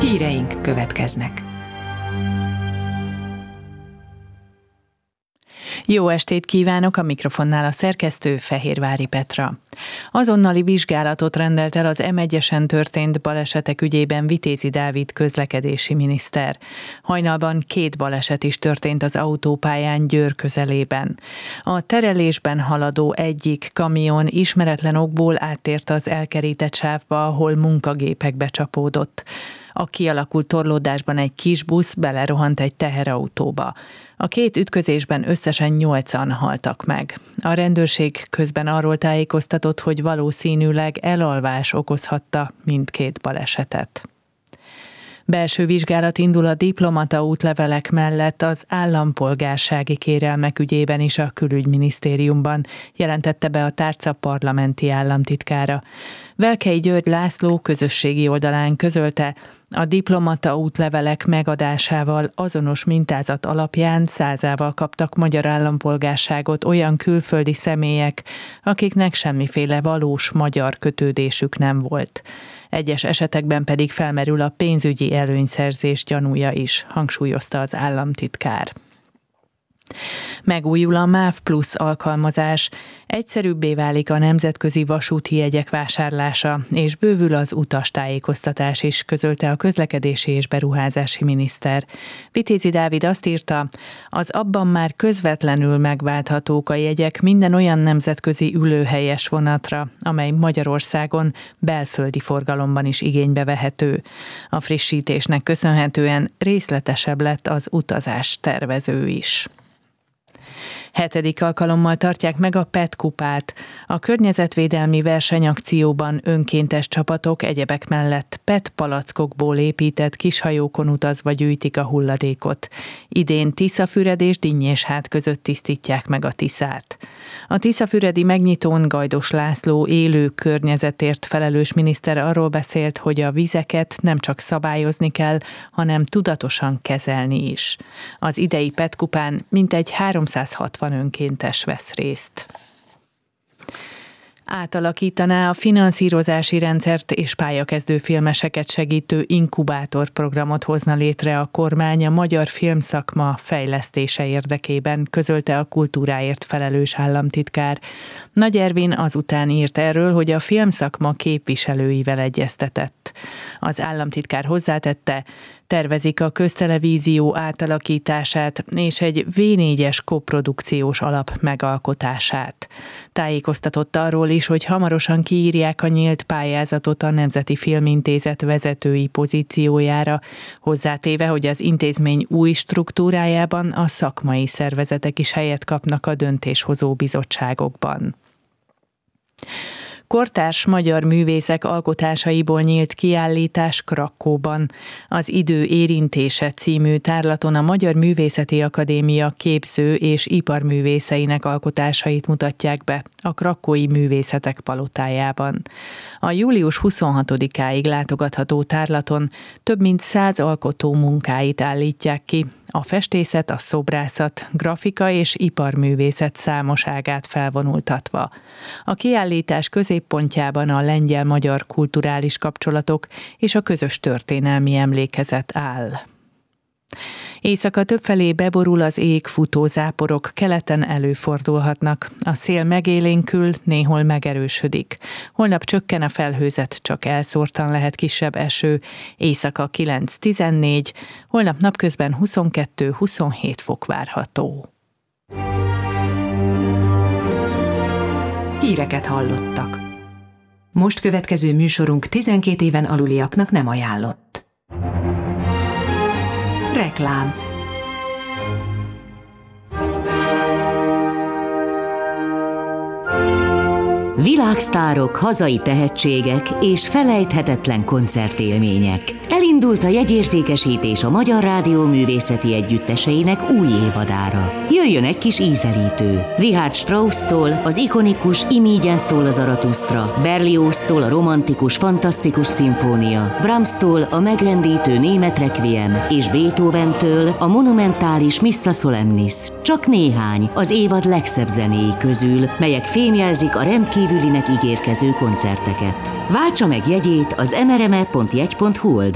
Híreink következnek. Jó estét kívánok, a mikrofonnál a szerkesztő Fehérvári Petra. Azonnali vizsgálatot rendelt el az M1-esen történt balesetek ügyében Vitézi Dávid közlekedési miniszter. Hajnalban 2 baleset is történt az autópályán Győr közelében. A terelésben haladó egyik kamion ismeretlen okból áttért az elkerített sávba, ahol munkagépekbe csapódott. A kialakult torlódásban egy kis busz belerohant egy teherautóba. A 2 ütközésben összesen 8-an haltak meg. A rendőrség közben arról tájékoztatott, hogy valószínűleg elalvás okozhatta mindkét balesetet. Belső vizsgálat indul a diplomata útlevelek mellett az állampolgársági kérelmek ügyében is a Külügyminisztériumban, jelentette be a tárca parlamenti államtitkára. Velkei György László közösségi oldalán közölte, a diplomata útlevelek megadásával azonos mintázat alapján 100-ával kaptak magyar állampolgárságot olyan külföldi személyek, akiknek semmiféle valós magyar kötődésük nem volt. Egyes esetekben pedig felmerül a pénzügyi előnyszerzés gyanúja is, hangsúlyozta az államtitkár. Megújul a MÁV Plus alkalmazás, egyszerűbbé válik a nemzetközi vasúti jegyek vásárlása, és bővül az utastájékoztatás is, közölte a közlekedési és beruházási miniszter. Vitézi Dávid azt írta, az abban már közvetlenül megválthatók a jegyek minden olyan nemzetközi ülőhelyes vonatra, amely Magyarországon belföldi forgalomban is igénybe vehető. A frissítésnek köszönhetően részletesebb lett az utazás tervező is. 7. alkalommal tartják meg a PET kupát. A környezetvédelmi versenyakcióban önkéntes csapatok egyebek mellett PET palackokból épített kishajókon utazva gyűjtik a hulladékot. Idén Tiszafüred és Dinnyéshát között tisztítják meg a Tiszát. A tiszafüredi megnyitón Gajdos László élő környezetért felelős miniszter arról beszélt, hogy a vizeket nem csak szabályozni kell, hanem tudatosan kezelni is. Az idei PET kupán mintegy 360 önkéntes vesz részt. Átalakítaná a finanszírozási rendszert és pályakezdő filmeseket segítő inkubátorprogramot hozna létre a kormány a magyar filmszakma fejlesztése érdekében, közölte a kultúráért felelős államtitkár. Nagy Ervin azután írt erről, hogy a filmszakma képviselőivel egyeztetett. Az államtitkár hozzátette, tervezik a köztelevízió átalakítását és egy V4-es koprodukciós alap megalkotását. Tájékoztatott arról is, hogy hamarosan kiírják a nyílt pályázatot a Nemzeti Filmintézet vezetői pozíciójára, hozzátéve, hogy az intézmény új struktúrájában a szakmai szervezetek is helyet kapnak a döntéshozó bizottságokban. Kortárs magyar művészek alkotásaiból nyílt kiállítás Krakkóban. Az Idő érintése című tárlaton a Magyar Művészeti Akadémia képző és iparművészeinek alkotásait mutatják be a krakkói művészetek palotájában. A július 26-áig látogatható tárlaton több mint 100 alkotó munkáit állítják ki, a festészet, a szobrászat, grafika és iparművészet számos ágát felvonultatva. A kiállítás középpontjában a lengyel-magyar kulturális kapcsolatok és a közös történelmi emlékezet áll. Éjszaka többfelé beborul az ég, futó záporok keleten előfordulhatnak. A szél megélénkül, néhol megerősödik. Holnap csökken a felhőzet, csak elszórtan lehet kisebb eső. Éjszaka 9-14, holnap napközben 22-27 fok várható. Híreket hallottak. Most következő műsorunk 12 éven aluliaknak nem ajánlott. Reklám. Világsztárok, hazai tehetségek és felejthetetlen koncertélmények. Elindult a jegyértékesítés a Magyar Rádió művészeti együtteseinek új évadára. Jöjjön egy kis ízelítő. Richard Strauss-tól az ikonikus Imígyen szól a Zaratusztra, Berlioz-tól a romantikus, fantasztikus szimfónia, Brahms-tól a megrendítő német requiem és Beethoven-től a monumentális Missa Solemnis. Csak néhány az évad legszebb zenéi közül, melyek fémjelzik a rendkívülinek ígérkező koncerteket. Váltsa meg jegyét az mrme.jegy.hu oldalon.